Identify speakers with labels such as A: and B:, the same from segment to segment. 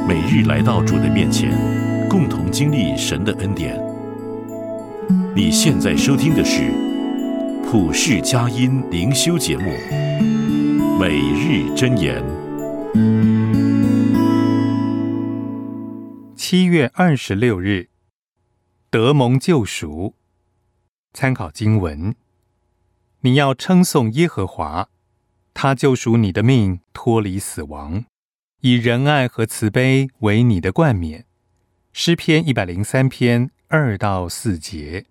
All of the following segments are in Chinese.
A: 每日来到主的面前，共同经历神的恩典。你现在收听的是普世佳音灵修节目《每日箴言》。
B: 7月26日，得蒙救赎。参考经文：你要称颂耶和华，他救赎你的命，脱离死亡，以仁爱和慈悲为你的冠冕。诗篇103篇2到4节。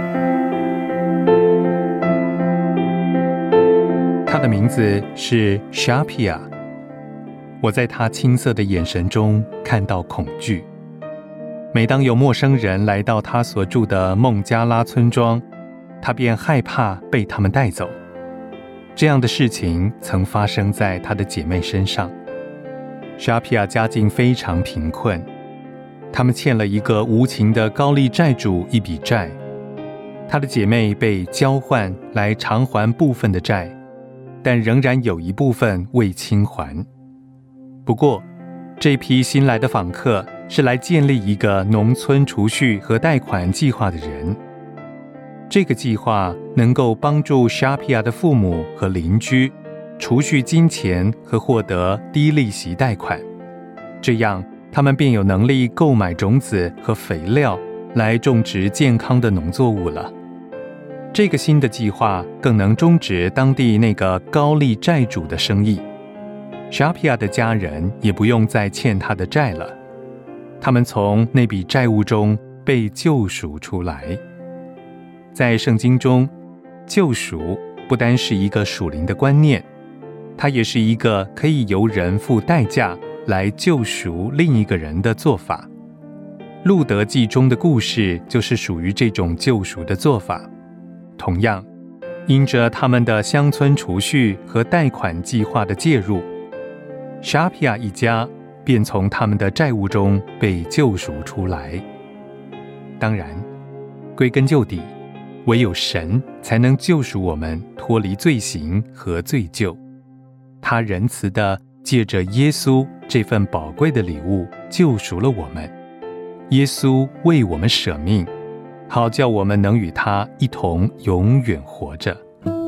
B: 他的名字是 Shapia。 我在他青涩的眼神中看到恐惧。每当有陌生人来到他所住的孟加拉村庄，他便害怕被他们带走。这样的事情曾发生在他的姐妹身上。沙皮亚家境非常贫困，他们欠了一个无情的高利债主一笔债，他的姐妹被交换来偿还部分的债，但仍然有一部分未清还。不过，这批新来的访客是来建立一个农村储蓄和贷款计划的人。这个计划能够帮助沙皮亚的父母和邻居储蓄金钱和获得低利息贷款，这样他们便有能力购买种子和肥料来种植健康的农作物了。这个新的计划更能终止当地那个高利债主的生意。沙皮亚的家人也不用再欠他的债了，他们从那笔债务中被救赎出来。在圣经中，救赎不单是一个属灵的观念，它也是一个可以由人付代价来救赎另一个人的做法。路德记中的故事就是属于这种救赎的做法。同样，因着他们的乡村储蓄和贷款计划的介入，沙皮亚一家便从他们的债务中被救赎出来。当然，归根究底，唯有神才能救赎我们脱离罪行和罪疚。他仁慈地借着耶稣这份宝贵的礼物救赎了我们。耶稣为我们舍命，好叫我们能与他一同永远活着。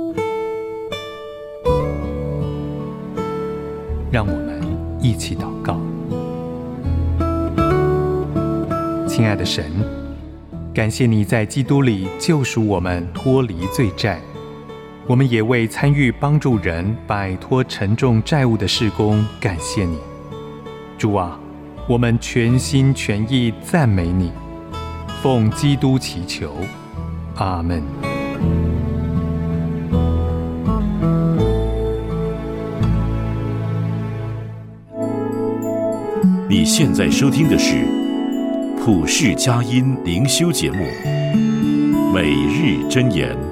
B: 让我们一起祷告。亲爱的神，感谢你在基督里救赎我们脱离罪债，我们也为参与帮助人摆脱沉重债务的事工感谢你。主啊，我们全心全意赞美你，奉基督祈求，阿们。
A: 你现在收听的是普世佳音灵修节目《每日箴言》。